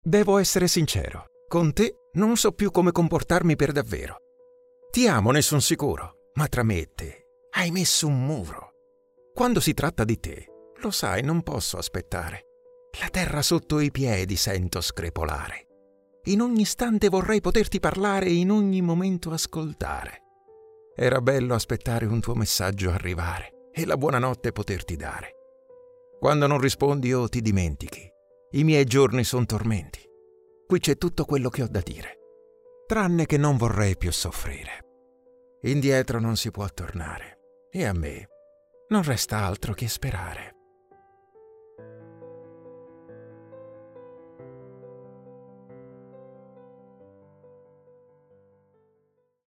Devo essere sincero, con te non so più come comportarmi per davvero. Ti amo, ne son sicuro, ma tra me e te hai messo un muro. Quando si tratta di te, lo sai, non posso aspettare. La terra sotto i piedi sento screpolare. In ogni istante vorrei poterti parlare e in ogni momento ascoltare. Era bello aspettare un tuo messaggio arrivare e la buonanotte poterti dare. Quando non rispondi o ti dimentichi, i miei giorni son tormenti. Qui c'è tutto quello che ho da dire, tranne che non vorrei più soffrire. Indietro non si può tornare e a me non resta altro che sperare.